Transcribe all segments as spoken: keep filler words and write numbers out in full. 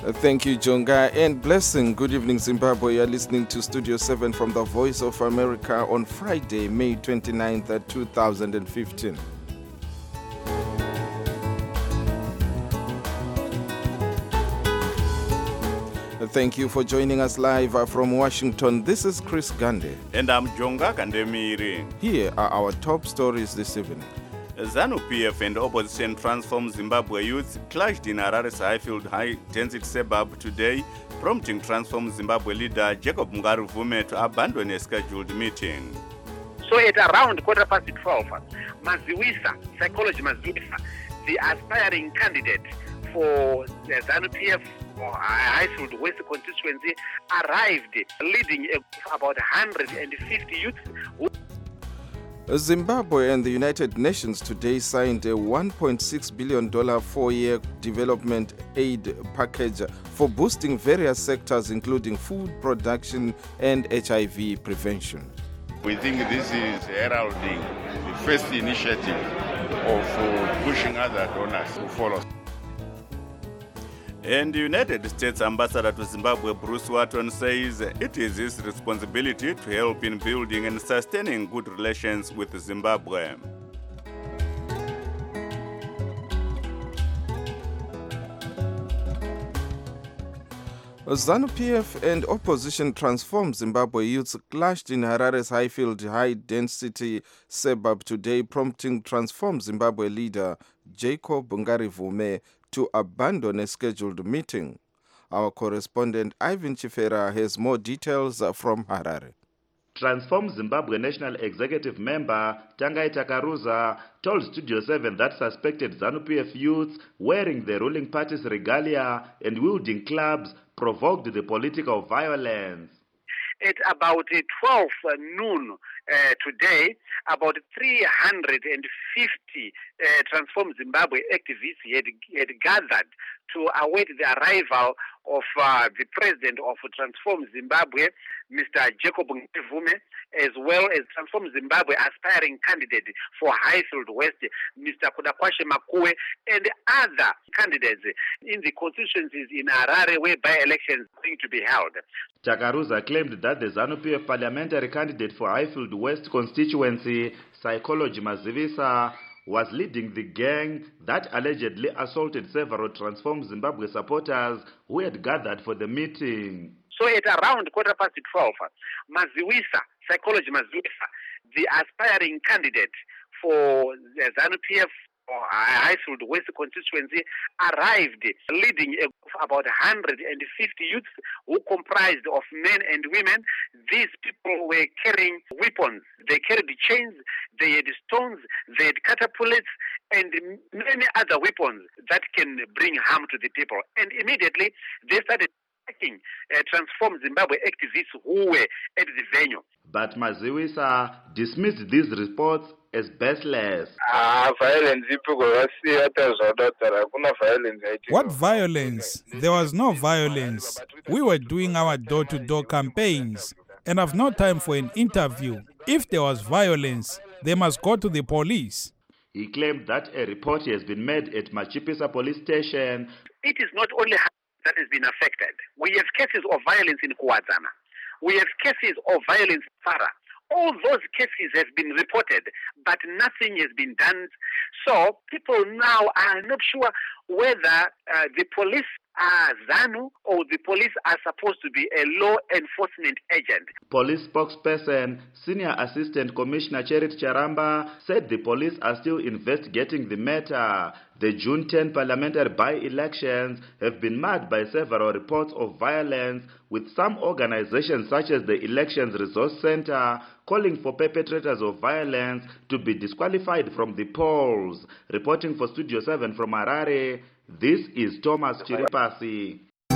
Uh, Thank you, Jonga, and blessing. Good evening, Zimbabwe. You're listening to Studio seven from the Voice of America on Friday, May twenty-ninth, two thousand fifteen. Uh, Thank you for joining us live uh, from Washington. This is Chris Gande. And I'm Jonga Kandemiri. Here are our top stories this evening. ZANU-P F and opposition Transform Zimbabwe youth clashed in Harare's Highfield high-density suburb today, prompting Transform Zimbabwe leader Jacob Mungari-Vume to abandon a scheduled meeting. So at around quarter past twelve, Maziwisa, psychology Maziwisa, the aspiring candidate for the ZANU-P F or Highfield West constituency, arrived leading about one hundred fifty youths who Zimbabwe and the United Nations today signed a one point six billion dollars four-year development aid package for boosting various sectors including food production and H I V prevention. We think this is heralding the first initiative of uh, pushing other donors to follow. And the United States Ambassador to Zimbabwe, Bruce Watton, says it is his responsibility to help in building and sustaining good relations with Zimbabwe. ZANU-P F and opposition Transform Zimbabwe youths clashed in Harare's Highfield high-density suburb today, prompting Transform Zimbabwe leader Jacob Mungari-Vume to abandon a scheduled meeting. Our correspondent Ivan Chifera has more details from Harare. Transform Zimbabwe National Executive Member Tangai Takaruza told Studio seven that suspected ZANU-P F youths wearing the ruling party's regalia and wielding clubs provoked the political violence. at about twelve noon uh, today, about three hundred fifty uh, Transform Zimbabwe activists had, had gathered to await the arrival of uh, the president of Transform Zimbabwe, Mister Jacob Mungari-Vume, as well as Transform Zimbabwe aspiring candidate for Highfield West, Mister Kudakwashe Makuwe, and other candidates in the constituencies in Harare where by-elections are going to be held. Takaruza claimed that the ZANU-P F parliamentary candidate for Highfield West constituency, Psychology Mazivisa, was leading the gang that allegedly assaulted several Transform Zimbabwe supporters who had gathered for the meeting. So at around quarter past twelve, Maziwisa, Psychology Maziwisa, the aspiring candidate for the ZANU-P F or Highfield West constituency, arrived leading about one hundred fifty youths who comprised of men and women. These people were carrying weapons. They carried chains, they had stones, they had catapults, and many other weapons that can bring harm to the people. And immediately they started attacking uh, Transform Zimbabwe activists who were at the venue. But Maziwisa dismissed these reports as baseless. What violence? There was no violence. We were doing our door-to-door campaigns, and I've no time for an interview. If there was violence, they must go to the police. He claimed that a report has been made at Machipisa police station. It is not only that has been affected. We have cases of violence in Kuwadzana. We have cases of violence in Fara. All those cases have been reported, but nothing has been done. So people now are not sure whether uh, the police are ZANU or the police are supposed to be a law enforcement agent. Police spokesperson, Senior Assistant Commissioner Cherit Charamba, said the police are still investigating the matter. The June tenth parliamentary by-elections have been marked by several reports of violence, with some organizations such as the Elections Resource Center calling for perpetrators of violence to be disqualified from the polls. Reporting for Studio seven from Harare, this is Thomas Chiripasi.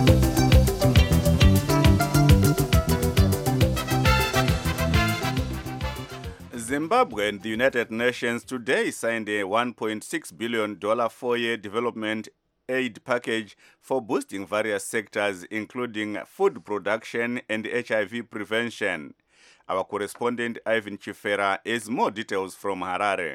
Zimbabwe and the United Nations today signed a one point six billion dollars four-year development aid package for boosting various sectors, including food production and H I V prevention. Our correspondent Ivan Chifera has more details from Harare.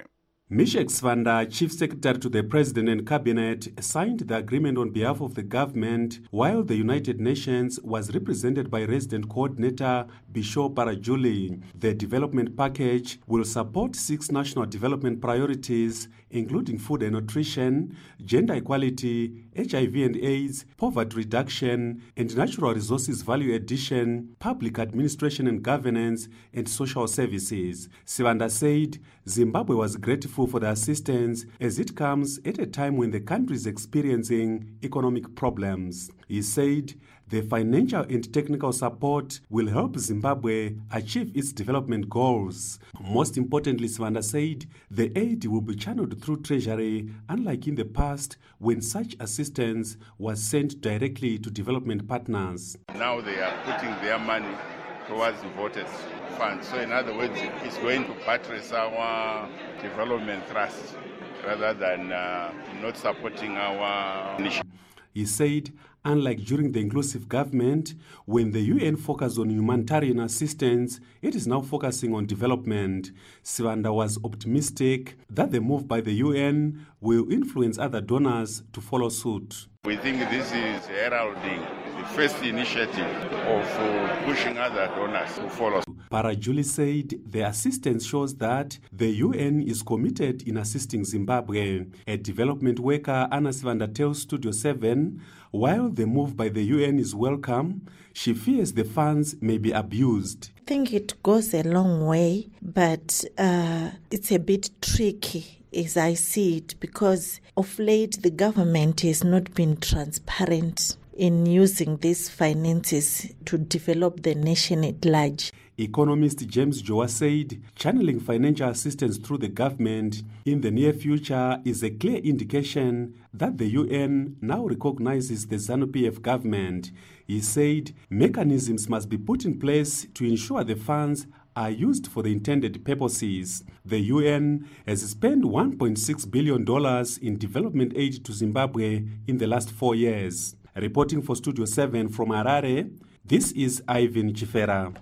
Mishek Svanda, Chief Secretary to the President and Cabinet, signed the agreement on behalf of the government, while the United Nations was represented by Resident Coordinator Bisho Parajuli. The development package will support six national development priorities, including food and nutrition, gender equality, H I V and AIDS, poverty reduction, and natural resources value addition, public administration and governance, and social services. Svanda said Zimbabwe was grateful for the assistance as it comes at a time when the country is experiencing economic problems. He said the financial and technical support will help Zimbabwe achieve its development goals. Most importantly, Svanda said the aid will be channeled through Treasury, unlike in the past when such assistance was sent directly to development partners. Now they are putting their money towards the voters' funds. So in other words, it's going to buttress our development trust rather than uh, not supporting our initiative. He said, unlike during the inclusive government, when the U N focused on humanitarian assistance, it is now focusing on development. Svanda was optimistic that the move by the U N will influence other donors to follow suit. We think this is heralding the first initiative of uh, pushing other donors to follow. Parajuli said the assistance shows that the U N is committed in assisting Zimbabwe. A development worker, Anna Svanda, tells Studio seven, while the move by the U N is welcome, she fears the funds may be abused. I think it goes a long way, but uh, it's a bit tricky as I see it, because of late the government has not been transparent in using these finances to develop the nation at large. Economist James Joa said channeling financial assistance through the government in the near future is a clear indication that the U N now recognizes the ZANU-P F government. He said mechanisms must be put in place to ensure the funds are used for the intended purposes. The U N has spent one point six billion dollars in development aid to Zimbabwe in the last four years. Reporting for Studio seven from Harare, this is Ivan Chifera.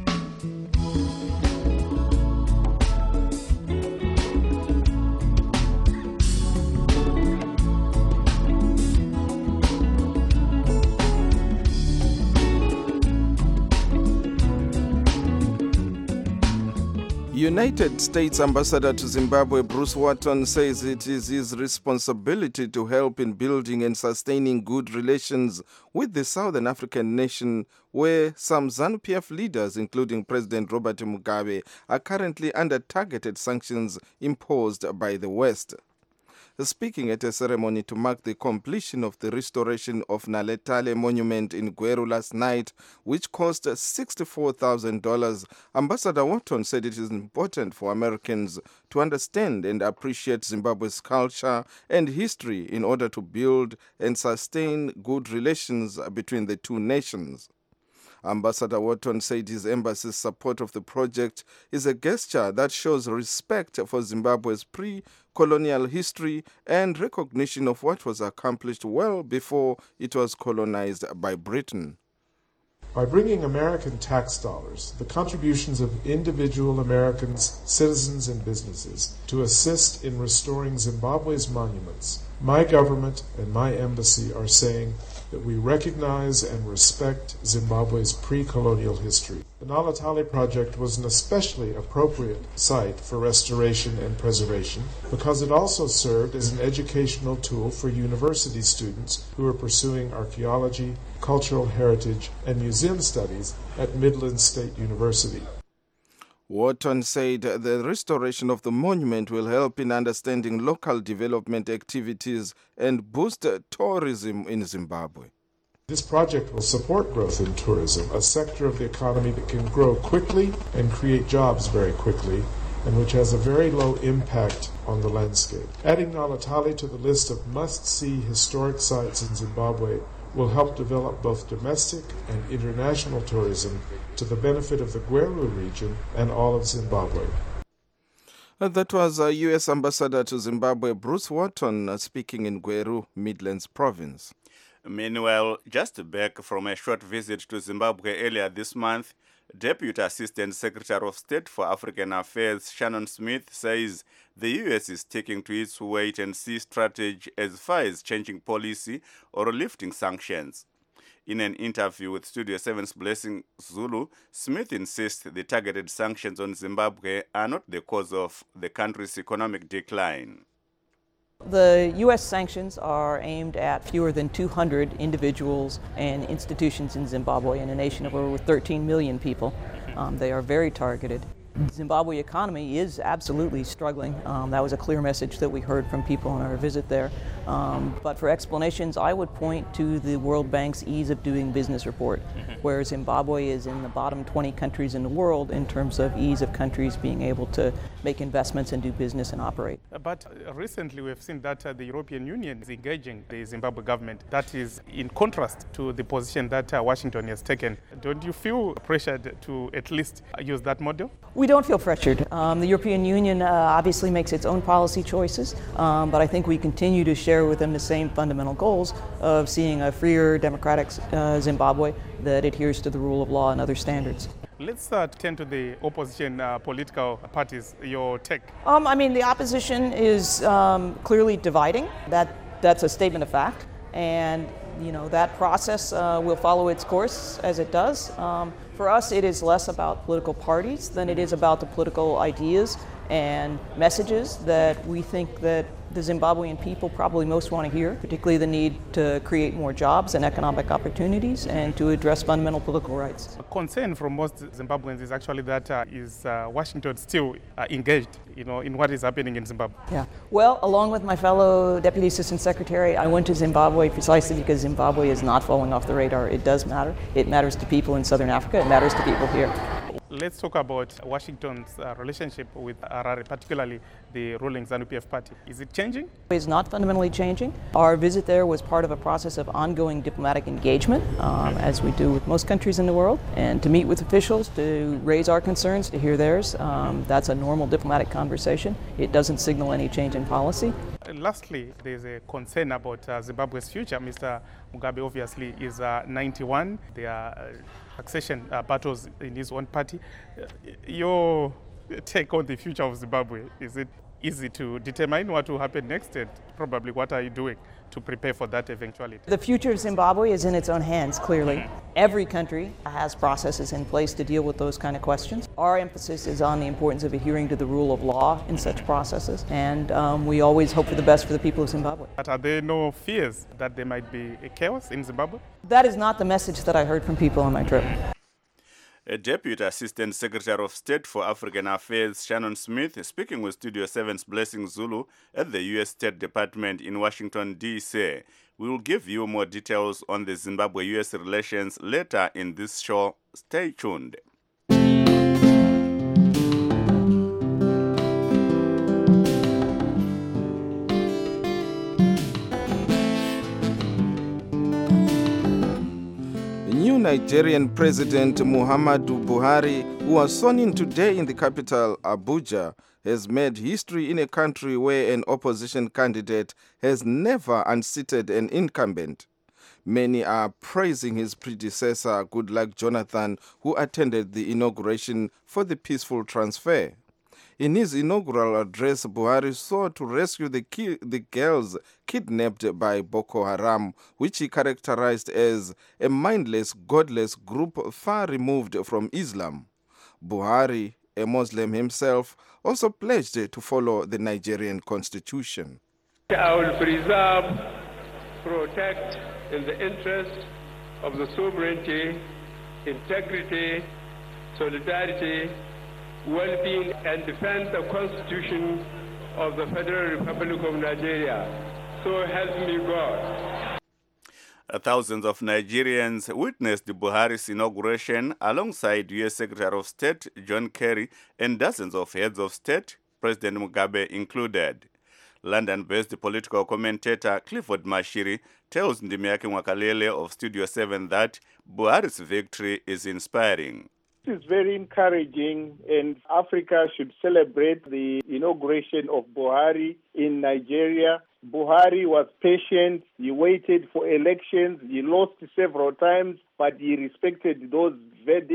United States Ambassador to Zimbabwe Bruce Watton says it is his responsibility to help in building and sustaining good relations with the Southern African nation, where some ZANU-P F leaders, including President Robert Mugabe, are currently under targeted sanctions imposed by the West. Speaking at a ceremony to mark the completion of the restoration of Naletale Monument in Gweru last night, which cost sixty-four thousand dollars, Ambassador Watton said it is important for Americans to understand and appreciate Zimbabwe's culture and history in order to build and sustain good relations between the two nations. Ambassador Watton said his embassy's support of the project is a gesture that shows respect for Zimbabwe's pre-colonial history and recognition of what was accomplished well before it was colonized by Britain. By bringing American tax dollars, the contributions of individual Americans, citizens, and businesses to assist in restoring Zimbabwe's monuments, my government and my embassy are saying that we recognize and respect Zimbabwe's pre-colonial history. The Naletale project was an especially appropriate site for restoration and preservation because it also served as an educational tool for university students who are pursuing archaeology, cultural heritage, and museum studies at Midland State University. Watton said the restoration of the monument will help in understanding local development activities and boost tourism in Zimbabwe. This project will support growth in tourism, a sector of the economy that can grow quickly and create jobs very quickly, and which has a very low impact on the landscape. Adding Naletale to the list of must-see historic sites in Zimbabwe will help develop both domestic and international tourism to the benefit of the Gweru region and all of Zimbabwe. That was a U S Ambassador to Zimbabwe Bruce Watton speaking in Gweru, Midlands Province. Meanwhile, just back from a short visit to Zimbabwe earlier this month, Deputy Assistant Secretary of State for African Affairs Shannon Smith says the U S is sticking to its wait-and-see strategy as far as changing policy or lifting sanctions. In an interview with Studio seven's Blessing Zulu, Smith insists the targeted sanctions on Zimbabwe are not the cause of the country's economic decline. The U S sanctions are aimed at fewer than two hundred individuals and institutions in Zimbabwe, in a nation of over thirteen million people. Um, they are very targeted. The Zimbabwe economy is absolutely struggling. Um, that was a clear message that we heard from people on our visit there. Um, but for explanations, I would point to the World Bank's Ease of Doing Business report, mm-hmm. where Zimbabwe is in the bottom twenty countries in the world in terms of ease of countries being able to make investments and do business and operate. But recently we have seen that uh, the European Union is engaging the Zimbabwe government. That is in contrast to the position that uh, Washington has taken. Don't you feel pressured to at least use that model? We don't feel pressured. Um, the European Union uh, obviously makes its own policy choices, um, but I think we continue to share with them the same fundamental goals of seeing a freer, democratic uh, Zimbabwe that adheres to the rule of law and other standards. Let's uh, turn to the opposition uh, political parties, your take. Um, I mean, the opposition is um, clearly dividing. That, that's a statement of fact. And, you know, that process uh, will follow its course as it does. Um, for us, it is less about political parties than it is about the political ideas and messages that we think that the Zimbabwean people probably most want to hear, particularly the need to create more jobs and economic opportunities and to address fundamental political rights. A concern from most Zimbabweans is actually that uh, is uh, Washington still uh, engaged, you know, in what is happening in Zimbabwe? Yeah. Well, along with my fellow Deputy Assistant Secretary, I went to Zimbabwe precisely because Zimbabwe is not falling off the radar. It does matter. It matters to people in Southern Africa. It matters to people here. Let's talk about Washington's uh, relationship with Harare, particularly the ruling ZANU-P F party. Is it changing? It's not fundamentally changing. Our visit there was part of a process of ongoing diplomatic engagement, um, as we do with most countries in the world, and to meet with officials, to raise our concerns, to hear theirs. Um, that's a normal diplomatic conversation. It doesn't signal any change in policy. Uh, lastly, there's a concern about uh, Zimbabwe's future. Mister Mugabe obviously is uh, ninety-one. There are uh, succession uh, battles in his own party. Uh, your take on the future of Zimbabwe, is it easy to determine what will happen next, and probably what are you doing to prepare for that eventuality? The future of Zimbabwe is in its own hands, clearly. Every country has processes in place to deal with those kind of questions. Our emphasis is on the importance of adhering to the rule of law in such processes, and um, we always hope for the best for the people of Zimbabwe. But are there no fears that there might be a chaos in Zimbabwe? That is not the message that I heard from people on my trip. A Deputy Assistant Secretary of State for African Affairs, Shannon Smith, speaking with Studio seven's Blessing Zulu at the U S State Department in Washington, D C We will give you more details on the Zimbabwe-U S relations later in this show. Stay tuned. Nigerian President Muhammadu Buhari, who was sworn in today in the capital, Abuja, has made history in a country where an opposition candidate has never unseated an incumbent. Many are praising his predecessor, Goodluck Jonathan, who attended the inauguration for the peaceful transfer. In his inaugural address, Buhari sought to rescue the, ki- the girls kidnapped by Boko Haram, which he characterized as a mindless, godless group far removed from Islam. Buhari, a Muslim himself, also pledged to follow the Nigerian constitution. I will preserve, protect, in the interest of the sovereignty, integrity, solidarity, well-being, and defend the Constitution of the Federal Republic of Nigeria. So help me God. Thousands of Nigerians witnessed Buhari's inauguration alongside U S Secretary of State John Kerry and dozens of heads of state, President Mugabe included. London-based political commentator Clifford Mashiri tells Ndimiaki Mwakalele of Studio seven that Buhari's victory is inspiring. This is very encouraging, and Africa should celebrate the inauguration of Buhari in Nigeria. Buhari was patient. He waited for elections. He lost several times, but he respected those verdicts.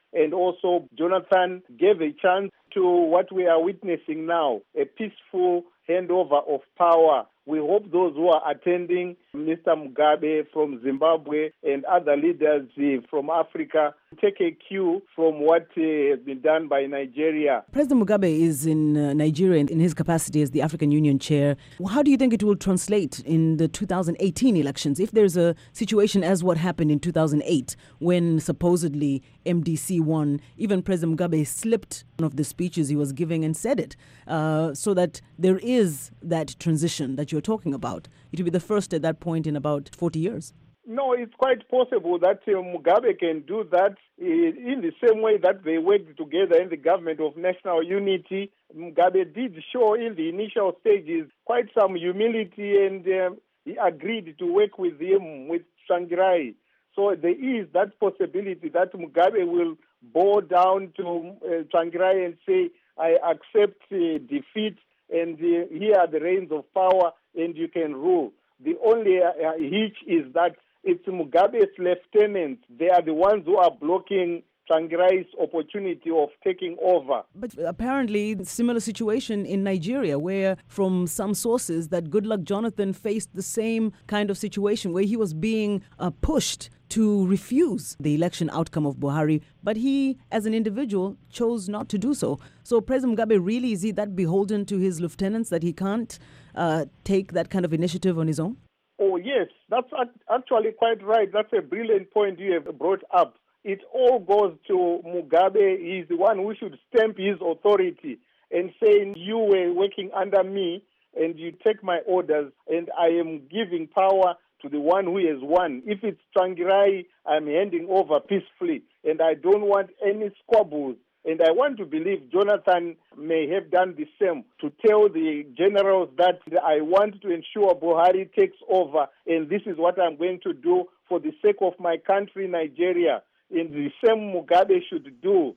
And also Jonathan gave a chance to what we are witnessing now, a peaceful handover of power. We hope those who are attending, Mister Mugabe from Zimbabwe and other leaders uh, from Africa, take a cue from what uh, has been done by Nigeria. President Mugabe is in uh, Nigeria in his capacity as the African Union chair. How do you think it will translate in the two thousand eighteen elections if there's a situation as what happened in two thousand eight when supposedly M D C won? Even President Mugabe slipped one of the speeches he was giving and said it, uh, so that there is that transition that you're talking about. It will be the first at that point in about forty years. No, it's quite possible that uh, Mugabe can do that uh, in the same way that they worked together in the government of national unity. Mugabe did show in the initial stages quite some humility, and uh, he agreed to work with him, with Tsvangirai. So there is that possibility that Mugabe will bow down to uh, Tsvangirai and say, I accept uh, defeat, and uh, here are the reins of power, and you can rule. The only uh, hitch is that it's Mugabe's lieutenants. They are the ones who are blocking Tsvangirai's opportunity of taking over. But apparently, similar situation in Nigeria, where from some sources that Goodluck Jonathan faced the same kind of situation where he was being uh, pushed to refuse the election outcome of Buhari, but he, as an individual, chose not to do so. So President Mugabe, really, is he that beholden to his lieutenants that he can't uh, take that kind of initiative on his own? Oh, yes, that's actually quite right. That's a brilliant point you have brought up. It all goes to Mugabe. He's the one who should stamp his authority and saying, you were working under me and you take my orders and I am giving power to the one who has won. If it's Tsvangirai, I'm handing over peacefully, and I don't want any squabbles. And I want to believe Jonathan may have done the same, to tell the generals that I want to ensure Buhari takes over, and this is what I'm going to do for the sake of my country, Nigeria. And the same Mugabe should do.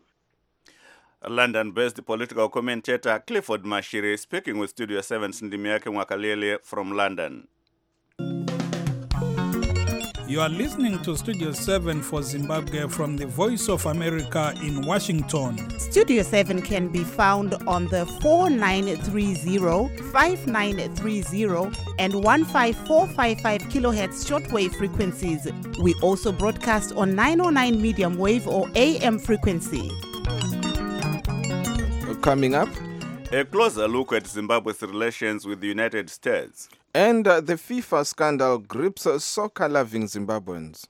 London-based political commentator Clifford Mashiri speaking with Studio seven's Ndimiake Mwakalele from London. You are listening to Studio seven for Zimbabwe from the Voice of America in Washington. Studio seven can be found on the four nine three zero, five nine three zero and one five four five five kilohertz shortwave frequencies. We also broadcast on nine oh nine medium wave or A M frequency. Coming up, a closer look at Zimbabwe's relations with the United States. And uh, the FIFA scandal grips uh, soccer-loving Zimbabweans.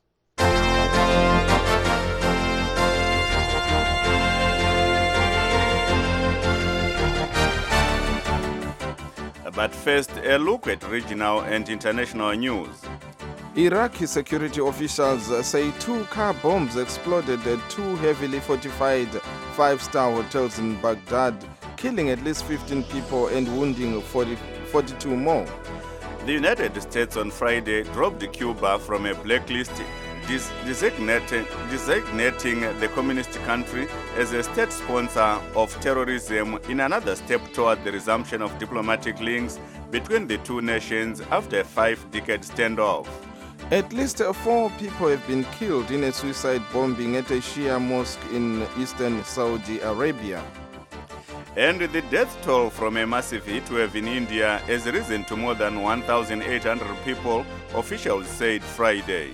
But first, a look at regional and international news. Iraqi security officials uh, say two car bombs exploded at two heavily fortified five-star hotels in Baghdad, killing at least fifteen people and wounding forty, forty-two more. The United States on Friday dropped Cuba from a blacklist, dis- designating, designating the communist country as a state sponsor of terrorism in another step toward the resumption of diplomatic links between the two nations after a five-decade standoff. At least four people have been killed in a suicide bombing at a Shia mosque in eastern Saudi Arabia. And the death toll from a massive heatwave in India has risen to more than one thousand eight hundred people, officials said Friday.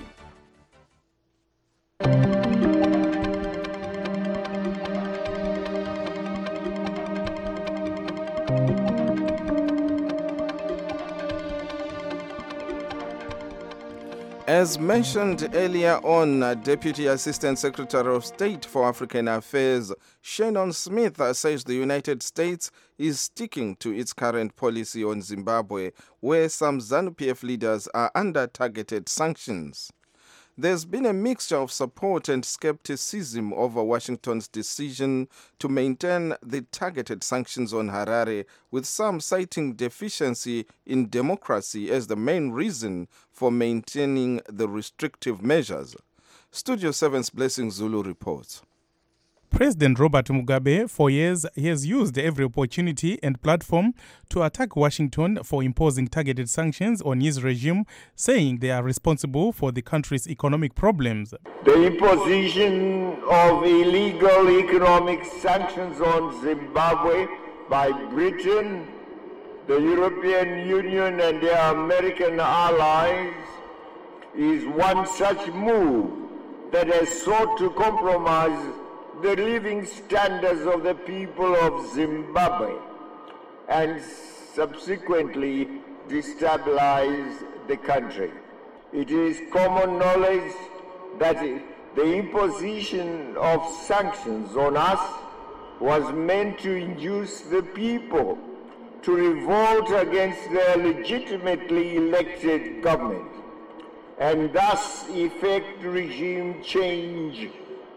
As mentioned earlier on, uh, Deputy Assistant Secretary of State for African Affairs Shannon Smith uh, says the United States is sticking to its current policy on Zimbabwe, where some ZANU-P F leaders are under targeted sanctions. There's been a mixture of support and skepticism over Washington's decision to maintain the targeted sanctions on Harare, with some citing deficiency in democracy as the main reason for maintaining the restrictive measures. Studio seven's Blessing Zulu reports. President Robert Mugabe, for years, he has used every opportunity and platform to attack Washington for imposing targeted sanctions on his regime, saying they are responsible for the country's economic problems. The imposition of illegal economic sanctions on Zimbabwe by Britain, the European Union and their American allies is one such move that has sought to compromise the living standards of the people of Zimbabwe and subsequently destabilize the country. It is common knowledge that the imposition of sanctions on us was meant to induce the people to revolt against their legitimately elected government and thus effect regime change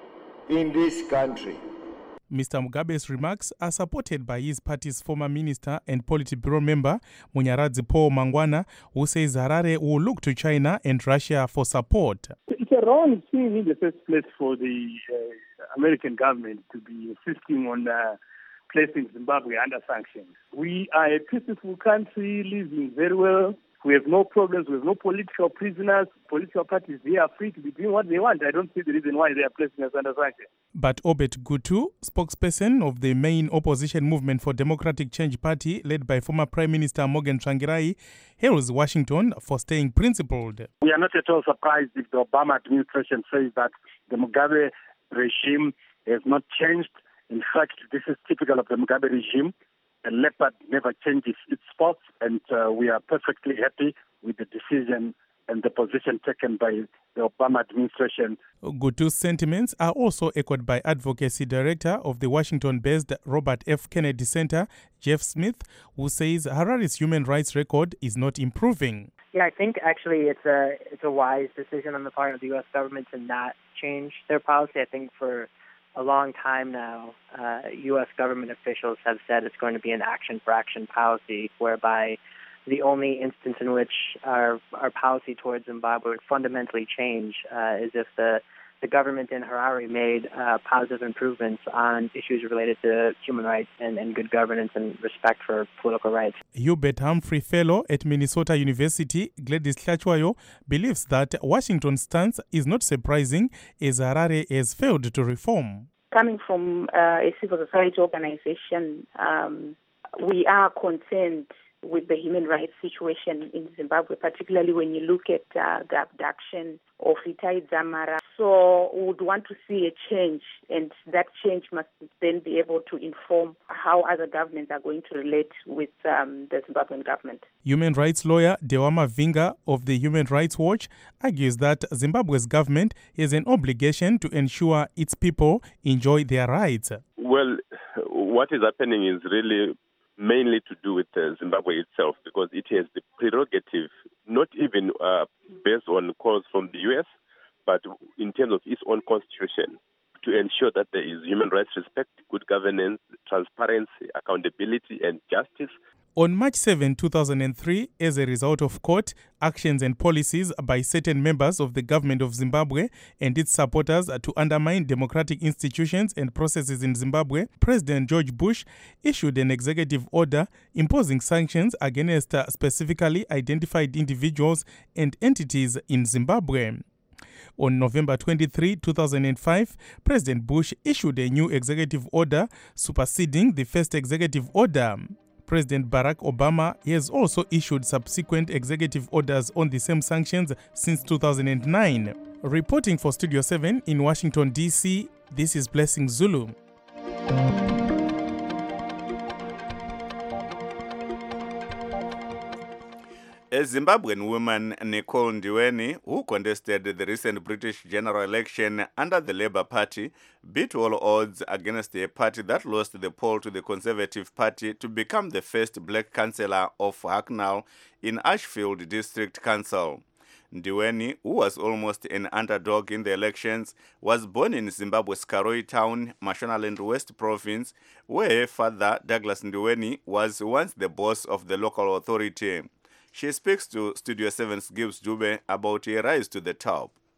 in this country. Mister Mugabe's remarks are supported by his party's former minister and Politburo member, Munyaradzi Paul Mangwana, who says Harare will look to China and Russia for support. It's a wrong thing in the first place for the uh, American government to be insisting on uh, placing Zimbabwe under sanctions. We are a peaceful country, living very well. We have no problems. We have no political prisoners. Political parties, they are free to be doing what they want. I don't see the reason why they are placing us under sanctions. But Obet Gutu, spokesperson of the main opposition movement for Democratic Change Party, led by former Prime Minister Morgan Tsvangirai, hails Washington for staying principled. We are not at all surprised if the Obama administration says that the Mugabe regime has not changed. In fact, this is typical of the Mugabe regime. The leopard never changes its spots, and uh, we are perfectly happy with the decision and the position taken by the Obama administration. Gutu's sentiments are also echoed by Advocacy Director of the Washington-based Robert F. Kennedy Center, Jeff Smith, who says Harare's human rights record is not improving. Yeah, I think actually it's a it's a wise decision on the part of the U S government to not change their policy. I think for a long time now, uh, U S government officials have said it's going to be an action-for-action policy, whereby the only instance in which our our policy towards Zimbabwe would fundamentally change uh, is if the, the government in Harare made uh, positive improvements on issues related to human rights and, and good governance and respect for political rights. Hubert Humphrey Fellow at Minnesota University, Gladys Tlachwayo, believes that Washington's stance is not surprising as Harare has failed to reform. Coming from uh, a civil society organization, um, we are concerned with the human rights situation in Zimbabwe, particularly when you look at uh, the abduction of Itai Dzamara. So we would want to see a change, and that change must then be able to inform how other governments are going to relate with um, the Zimbabwean government. Human rights lawyer Dewama Vinga of the Human Rights Watch argues that Zimbabwe's government has an obligation to ensure its people enjoy their rights. Well, what is happening is really mainly to do with uh, Zimbabwe itself, because it has the prerogative, not even uh, based on calls from the U S, but in terms of its own constitution, to ensure that there is human rights respect, good governance, transparency, accountability, and justice. On March seventh, two thousand three, as a result of court actions and policies by certain members of the government of Zimbabwe and its supporters to undermine democratic institutions and processes in Zimbabwe, President George Bush issued an executive order imposing sanctions against uh, specifically identified individuals and entities in Zimbabwe. On November twenty-third, two thousand five, President Bush issued a new executive order superseding the first executive order. President Barack Obama has also issued subsequent executive orders on the same sanctions since two thousand nine. Reporting for Studio seven in Washington, D C, this is Blessing Zulu. A Zimbabwean woman, Nicole Ndiweni, who contested the recent British general election under the Labour Party, beat all odds against a party that lost the poll to the Conservative Party to become the first black councillor of Hacknell in Ashfield District Council. Ndiweni, who was almost an underdog in the elections, was born in Zimbabwe's Karoi town, Mashonaland West Province, where her father, Douglas Ndiweni, was once the boss of the local authority. She speaks to Studio seven's Gibbs Dube about her rise to the top.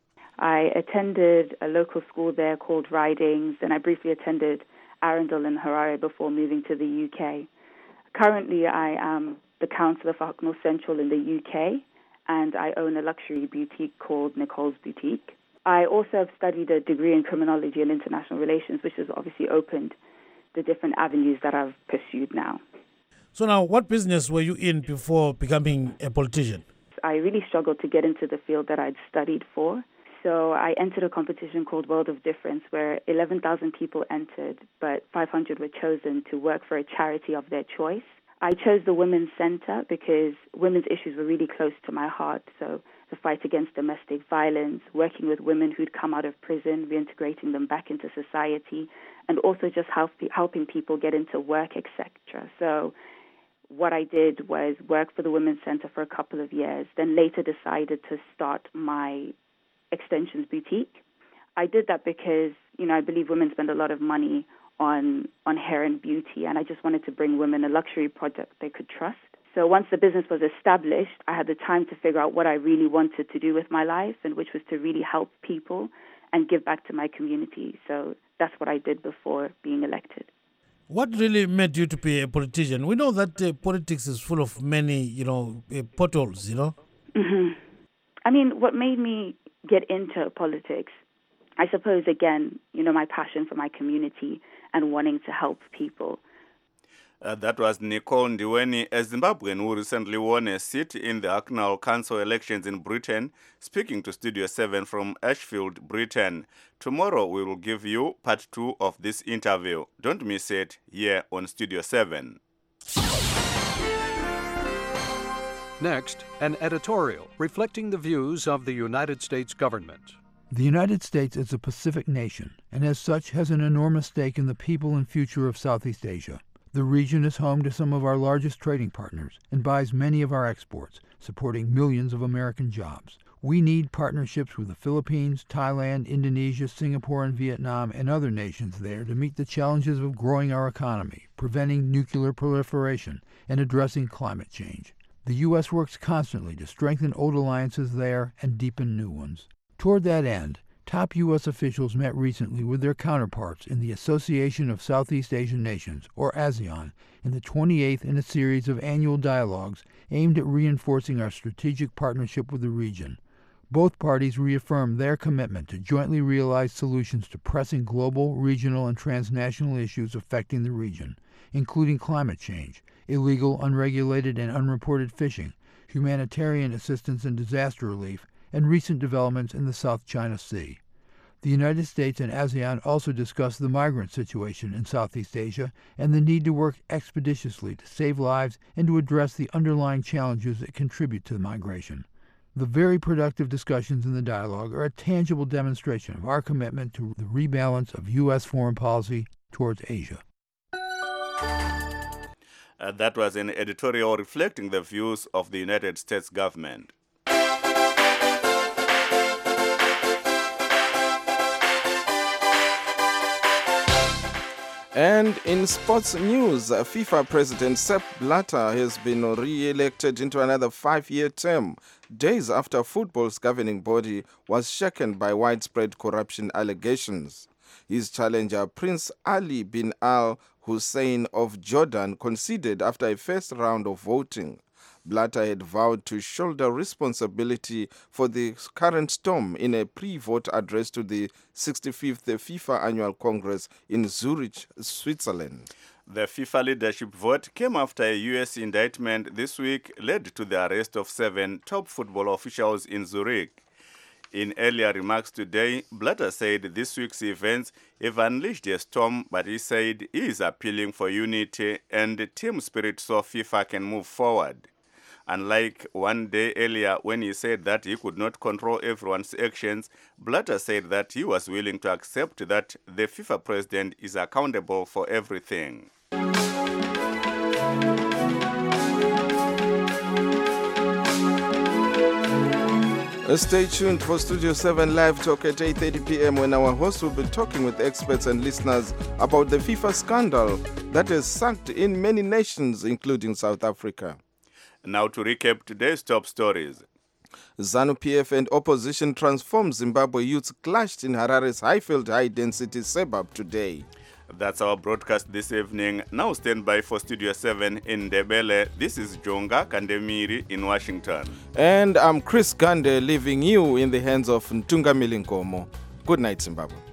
I attended a local school there called Ridings, and I briefly attended Arundel and Harare before moving to the U K. Currently, I am the counsellor for Hucknall Central in the U K, and I own a luxury boutique called Nicole's Boutique. I also have studied a degree in criminology and international relations, which has obviously opened the different avenues that I've pursued now. So now, what business were you in before becoming a politician? I really struggled to get into the field that I'd studied for. So I entered a competition called World of Difference, where eleven thousand people entered, but five hundred were chosen to work for a charity of their choice. I chose the Women's Center because women's issues were really close to my heart. So the fight against domestic violence, working with women who'd come out of prison, reintegrating them back into society, and also just help, helping people get into work, et cetera. So what I did was work for the Women's Center for a couple of years, then later decided to start my extensions boutique. I did that because, you know, I believe women spend a lot of money on on hair and beauty, and I just wanted to bring women a luxury product they could trust. So once the business was established, I had the time to figure out what I really wanted to do with my life, and which was to really help people and give back to my community. So that's what I did before being elected. What really made you to be a politician? We know that uh, politics is full of many, you know, uh, potholes, you know? Mm-hmm. I mean, what made me get into politics, I suppose, again, you know, my passion for my community and wanting to help people. Uh, that was Nicole Ndiweni, a Zimbabwean who recently won a seat in the Hucknall Council elections in Britain, speaking to Studio seven from Ashfield, Britain. Tomorrow we will give you part two of this interview. Don't miss it here on Studio seven. Next, an editorial reflecting the views of the United States government. The United States is a Pacific nation, and as such has an enormous stake in the people and future of Southeast Asia. The region is home to some of our largest trading partners and buys many of our exports, supporting millions of American jobs. We need partnerships with the Philippines, Thailand, Indonesia, Singapore, and Vietnam, and other nations there to meet the challenges of growing our economy, preventing nuclear proliferation, and addressing climate change. The U S works constantly to strengthen old alliances there and deepen new ones. Toward that end, top U S officials met recently with their counterparts in the Association of Southeast Asian Nations, or ASEAN, in the twenty-eighth in a series of annual dialogues aimed at reinforcing our strategic partnership with the region. Both parties reaffirmed their commitment to jointly realize solutions to pressing global, regional, and transnational issues affecting the region, including climate change, illegal, unregulated, and unreported fishing, humanitarian assistance and disaster relief, and recent developments in the South China Sea. The United States and ASEAN also discussed the migrant situation in Southeast Asia and the need to work expeditiously to save lives and to address the underlying challenges that contribute to the migration. The very productive discussions in the dialogue are a tangible demonstration of our commitment to the rebalance of U S foreign policy towards Asia. Uh, that was an editorial reflecting the views of the United States government. And in sports news, FIFA President Sepp Blatter has been re-elected into another five-year term, days after football's governing body was shaken by widespread corruption allegations. His challenger, Prince Ali bin Al Hussein of Jordan, conceded after a first round of voting. Blatter had vowed to shoulder responsibility for the current storm in a pre-vote address to the sixty-fifth FIFA Annual Congress in Zurich, Switzerland. The FIFA leadership vote came after a U S indictment this week led to the arrest of seven top football officials in Zurich. In earlier remarks today, Blatter said this week's events have unleashed a storm, but he said he is appealing for unity and team spirit so FIFA can move forward. Unlike one day earlier when he said that he could not control everyone's actions, Blatter said that he was willing to accept that the FIFA president is accountable for everything. Stay tuned for Studio seven Live Talk at eight thirty p.m. when our host will be talking with experts and listeners about the FIFA scandal that has sucked in many nations, including South Africa. Now to recap today's top stories. ZANU-P F and opposition Transform Zimbabwe youths clashed in Harare's Highfield high-density suburb today. That's our broadcast this evening. Now stand by for Studio seven in Ndebele. This is Jonga Kandemiri in Washington. And I'm Chris Gande, leaving you in the hands of Ntunga Milinkomo. Good night, Zimbabwe.